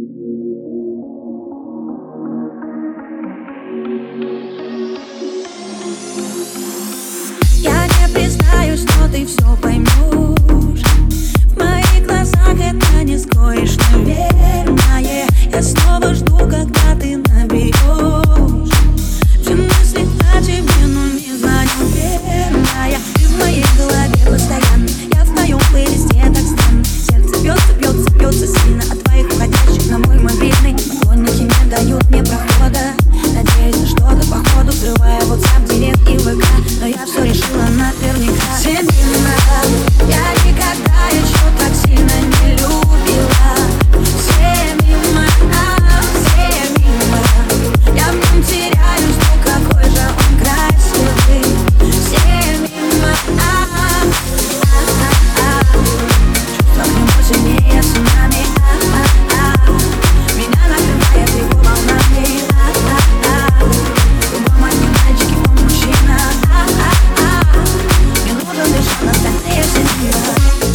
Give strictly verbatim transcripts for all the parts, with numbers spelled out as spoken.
Я не признаюсь, но ты все поймешь. В моих глазах это не скроешь, наверное. Я снова жду, когда ты наберешь. Все мысли о тебе, но не звоню верная. Ты в моей голове постоянно, я в твоем плейлисте так странно. Сердце бьется, бьется, бьется сильно от твоих входящих на мой мобильный. Поклонники не дают мне прохода. Надеюсь на что-то походу, взрывая WhatsApp, директ и ВК. Но я все решила наверняка. Семена, я никогда еще так сильно не любила. Все мимо, а, все мимо. Я в нем теряюсь, ну какой же он красивый. Все мимо, а, а, а, а. Чувства к нему сильнее цунами, а, а, а. Меня накрывает его волнами, а, а, а. Любой мой мальчик, он мужчина, а, а, а. Мне нужен лишь он, остальные все мимо.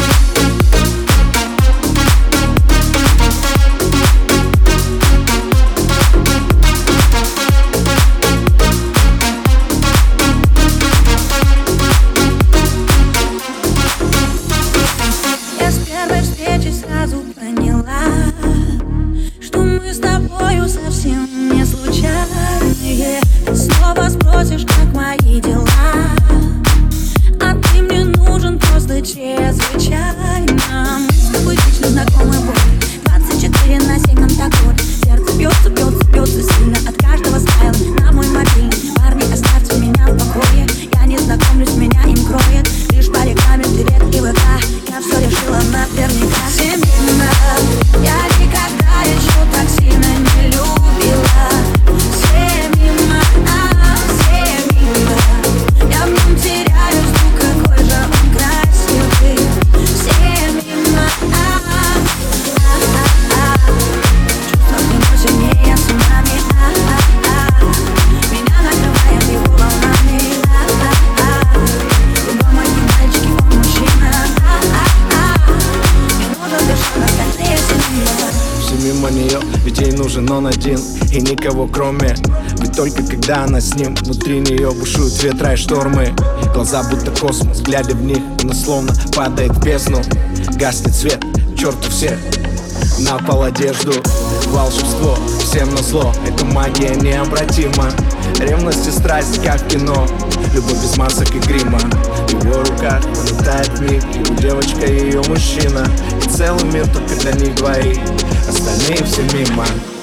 Я с первой встречи сразу поняла, что мы с тобою совсем не случайные. Ты снова спросишь, как мои дела, а ты мне нужен просто чрезвычайно. Мы с тобой вечно знакомы были, двадцать четыре на семь нам так вот. Сердце бьется, бьется, бьется сильно от каждого стайла на мой мобильный. Парни, оставьте меня в покое, я не знакомлюсь, меня им кроет лишь по рекламе, директ и ВК. Я все решила наверняка. Семена, я никогда еще так сильно не любила. Все мимо, а, все мимо. Я в нем теряюсь, ну какой же он красивый. Все мимо, а, а, а, а. Чувства к нему сильнее цунами, а, а, а. Меня накрывает его волнами, а, а, а. Любой мой мальчик, он мужчина, а, а, а. Мне нужен лишь он, остальные все мимо. Все мимо нее, ведь ей нужен он один и никого кроме. Ведь только когда она с ним, внутри нее бушуют ветра и штормы. Глаза будто космос, глядя в них, она словно падает в бездну. Гаснет свет, к черту всех, на пол одежду. Волшебство, всем назло, эта магия необратима. Ревность и страсть, как в кино, любовь без масок и грима. В его руках полетает миг, его девочка и ее мужчина. И целый мир только для них двоих, остальные все мимо.